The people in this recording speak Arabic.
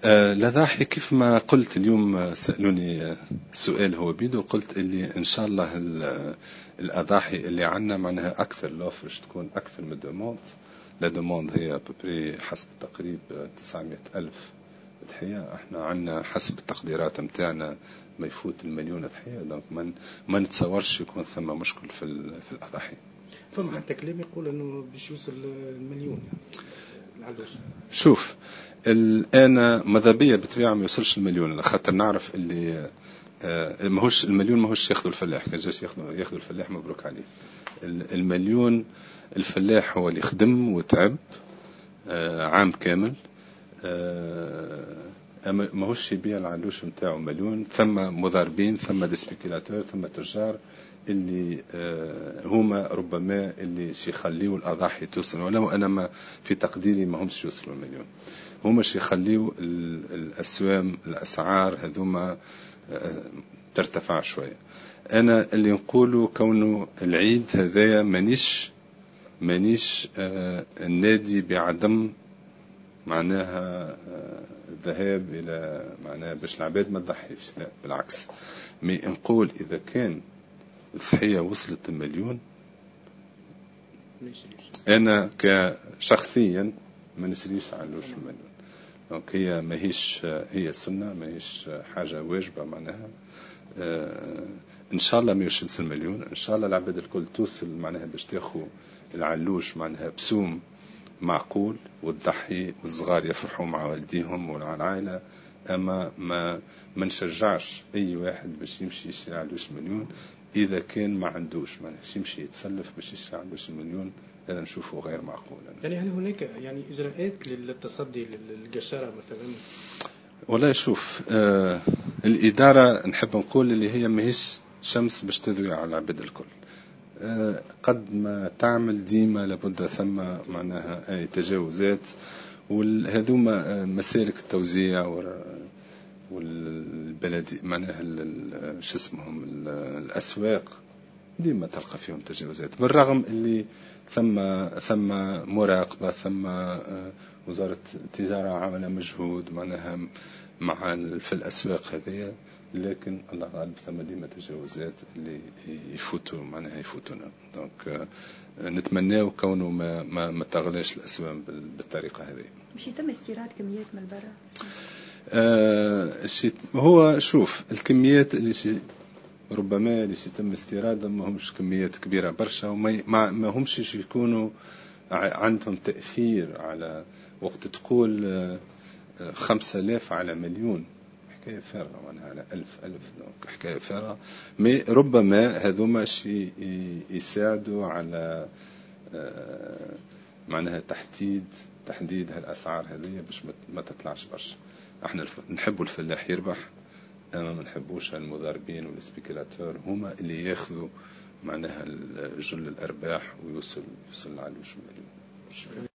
الأضاحي كيف ما قلت اليوم سألوني السؤال هو بيدو، قلت اللي إن شاء الله الأضاحي اللي عنا معناها أكثر لوفرش تكون أكثر من الدوموند. لا دوموند هي ببري حسب التقريب 900 ألف ضحية، احنا عنا حسب التقديرات متاعنا ما يفوت المليون ضحية، دونك ما نتصورش يكون ثم مشكل في الأضاحي. فما حتى كلام يقول انه باش يوصل المليون يعني العلوش. شوف الآن ماذا بالطبيعة ما يوصلش المليون، خاطر نعرف اللي ماهوش المليون ماهوش ياخذوا الفلاح، كان جاش ياخذوا الفلاح مبروك عليه. المليون الفلاح هو اللي خدم وتعب عام كامل، ماهوش يبيع العلوش متاعه مليون. ثم مضاربين، ثم ديسبيكيلاتور، ثم تجار اللي هما ربما اللي يخليوا الأضاحي توصل، ولو أنا ما في تقديري ما همش يوصلوا المليون، هما يخليوا الأسوام الأسعار هذوما ترتفع شوية. أنا اللي نقوله كونه العيد هذايا مانيش النادي بعدم معناها الذهاب إلى معناها باش العباد ما تضحيش، لا بالعكس. مي نقول إذا كان الضحية وصلت المليون أنا كشخصيا ما نشريش علوش المليون. دونك هي ماهيش هي سنة، ماهيش حاجة واجبة معناها. إن شاء الله ما يوصلش المليون، إن شاء الله العباد الكل توصل معناها باش تاخو العلوش معناها بسوم معقول وتضحي والصغار يفرحوا مع والديهم ومع العائلة. أما ما نشجعش أي واحد باش يمشي يشتري علوش مليون إذا كان ما عندوش، ما يمشي يتسلف باش يشتري علوش المليون، هذا نشوفه غير معقول. يعني هل هناك يعني إجراءات للتصدي للقشرة مثلا؟ والله شوف الإدارة نحب نقول اللي هي ماهيش شمس باش تضوي على العباد الكل. قد ما تعمل ديما لابد ثم معناها أي تجاوزات، وهذوما مسالك التوزيع والبلدي معناها شو اسمهم الأسواق ديما تلقى فيهم تجاوزات، بالرغم اللي ثم مراقبة، ثم وزارة التجارة عمل مجهود معناها مع في الأسواق هذه، لكن الله غالب ثم ديما تجاوزات اللي يفوتونا. دونك نتمناه كونه ما تغلاش الأسوام بالطريقة هذه. مش يتم استيراد كميات من برا؟ هو شوف الكميات اللي ربما اللي يتم استيرادها ما همش كميات كبيرة برشا، وما همش يكونوا عندهم تأثير على وقت تقول 5000 على مليون، حكاية فارغة، معناها على 1000 دونك حكاية فارغة. ربما هذوما يساعدوا على معناها تحديد هالأسعار هذه باش ما تطلعش برشا. احنا نحبوا الفلاح يربح، أما ما نحبوش المضاربين والسبيكولاتور هما اللي ياخذوا معناها جل الأرباح ويوصل العلوش المليون.